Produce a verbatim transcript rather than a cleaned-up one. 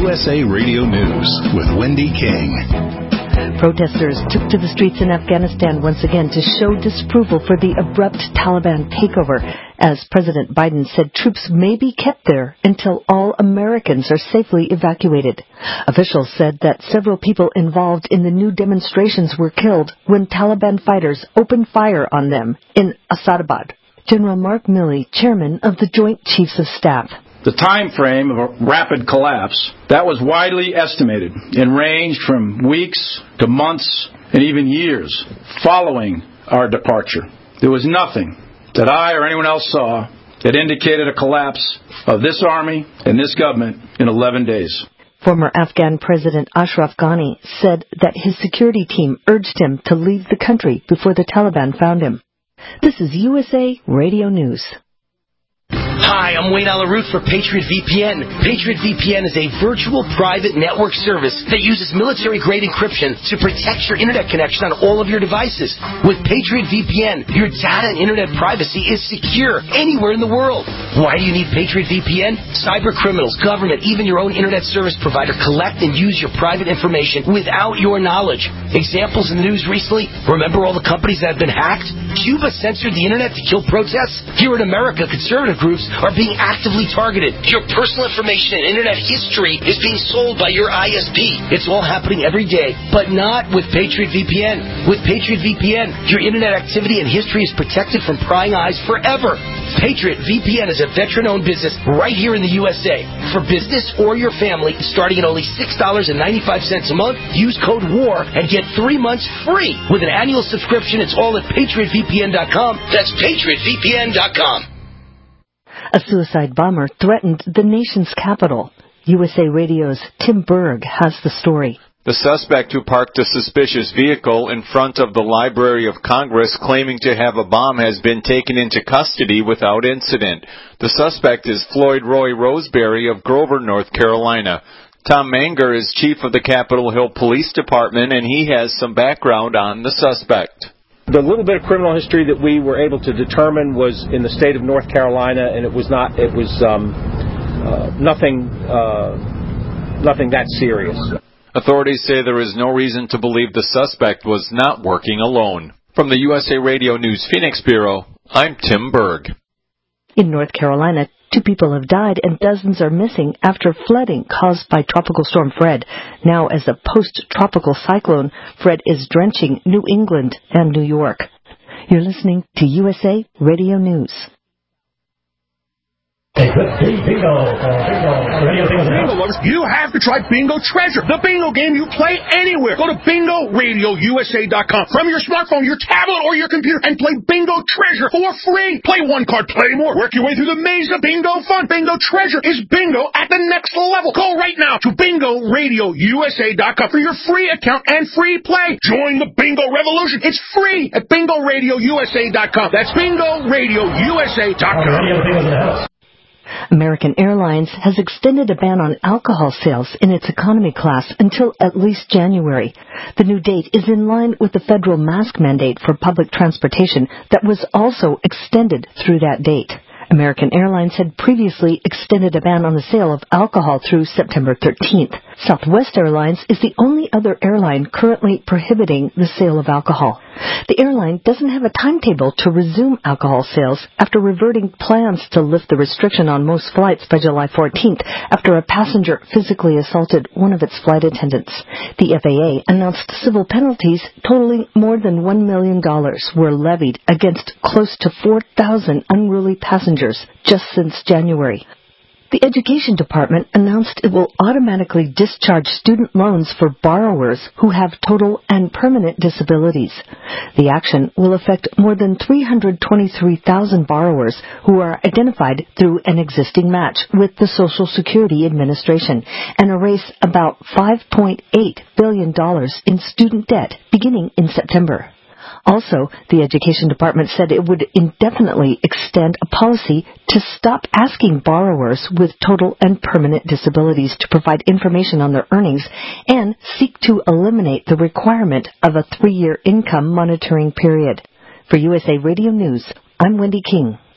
U S A Radio News with Wendy King. Protesters took to the streets in Afghanistan once again to show disapproval for the abrupt Taliban takeover, as President Biden said troops may be kept there until all Americans are safely evacuated. Officials said that several people involved in the new demonstrations were killed when Taliban fighters opened fire on them in Asadabad. General Mark Milley, chairman of the Joint Chiefs of Staff. The time frame of a rapid collapse, that was widely estimated and ranged from weeks to months and even years following our departure. There was nothing that I or anyone else saw that indicated a collapse of this army and this government in eleven days. Former Afghan President Ashraf Ghani said that his security team urged him to leave the country before the Taliban found him. This is U S A Radio News. Hi, I'm Wayne Alaroot for Patriot V P N. Patriot V P N is a virtual private network service that uses military-grade encryption to protect your internet connection on all of your devices. With Patriot V P N, your data and internet privacy is secure anywhere in the world. Why do you need Patriot V P N? Cyber criminals, government, even your own internet service provider collect and use your private information without your knowledge. Examples in the news recently, remember all the companies that have been hacked? Cuba censored the internet to kill protests? Here in America, conservative groups are being actively targeted. Your personal information and internet history is being sold by your I S P. It's all happening every day, but not with Patriot V P N. With Patriot V P N, your internet activity and history is protected from prying eyes forever. Patriot V P N is a veteran-owned business right here in the U S A. For business or your family, starting at only six dollars and ninety-five cents a month, use code WAR and get three months free. With an annual subscription, it's all at patriot v p n dot com. That's patriot v p n dot com. A suicide bomber threatened the nation's capital. U S A Radio's Tim Berg has the story. The suspect who parked a suspicious vehicle in front of the Library of Congress claiming to have a bomb has been taken into custody without incident. The suspect is Floyd Roy Roseberry of Grover, North Carolina. Tom Manger is chief of the Capitol Hill Police Department, and he has some background on the suspect. The little bit of criminal history that we were able to determine was in the state of North Carolina, and it was not, it was um, uh, nothing, uh, nothing that serious. Authorities say there is no reason to believe the suspect was not working alone. From the U S A Radio News Phoenix Bureau, I'm Tim Berg. In North Carolina, two people have died and dozens are missing after flooding caused by Tropical Storm Fred. Now, as a post-tropical cyclone, Fred is drenching New England and New York. You're listening to U S A Radio News. Bingo, uh, bingo, radio bingo lovers, you have to try Bingo Treasure, the bingo game you play anywhere. Go to bingo radio u s a dot com from your smartphone, your tablet, or your computer and play Bingo Treasure for free. Play one card, play more. Work your way through the maze of bingo fun. Bingo Treasure is bingo at the next level. Go right now to bingo radio u s a dot com for your free account and free play. Join the bingo revolution. It's free at bingo radio u s a dot com. That's bingo radio u s a dot com. American Airlines has extended a ban on alcohol sales in its economy class until at least January. The new date is in line with the federal mask mandate for public transportation that was also extended through that date. American Airlines had previously extended a ban on the sale of alcohol through September thirteenth. Southwest Airlines is the only other airline currently prohibiting the sale of alcohol. The airline doesn't have a timetable to resume alcohol sales after reverting plans to lift the restriction on most flights by July fourteenth after a passenger physically assaulted one of its flight attendants. The F A A announced civil penalties totaling more than one million dollars were levied against close to four thousand unruly passengers just since January. The Education Department announced it will automatically discharge student loans for borrowers who have total and permanent disabilities. The action will affect more than three hundred twenty-three thousand borrowers who are identified through an existing match with the Social Security Administration and erase about five point eight billion dollars in student debt beginning in September. Also, the Education Department said it would indefinitely extend a policy to stop asking borrowers with total and permanent disabilities to provide information on their earnings and seek to eliminate the requirement of a three-year income monitoring period. For U S A Radio News, I'm Wendy King.